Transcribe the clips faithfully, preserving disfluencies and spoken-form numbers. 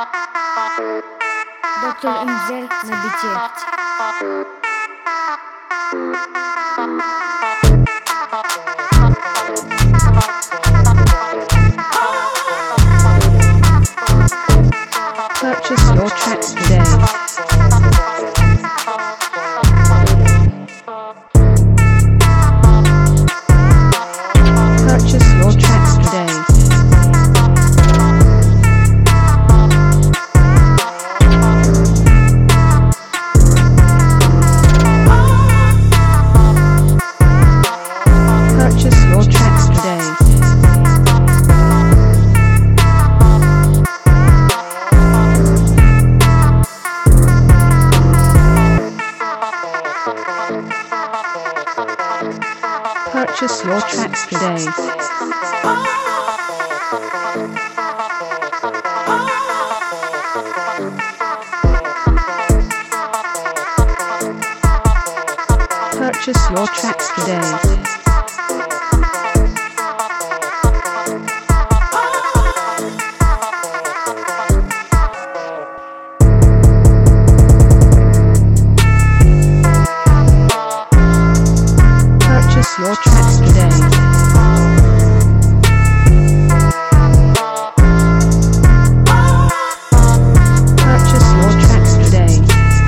Доктор Инзель на бите. Purchase your tracks today. Purchase your tracks today. Purchase your tracks today. Purchase your tracks today. Purchase your tracks today. Purchase your tracks today. Purchase your tracks today.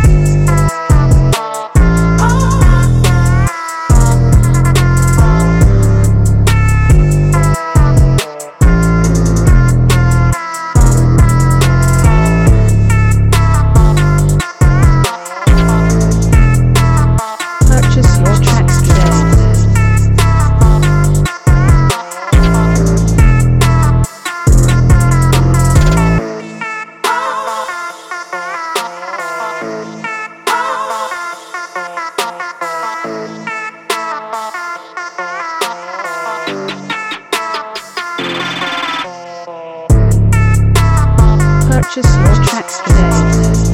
Purchase your tracks today. Purchase your tracks today.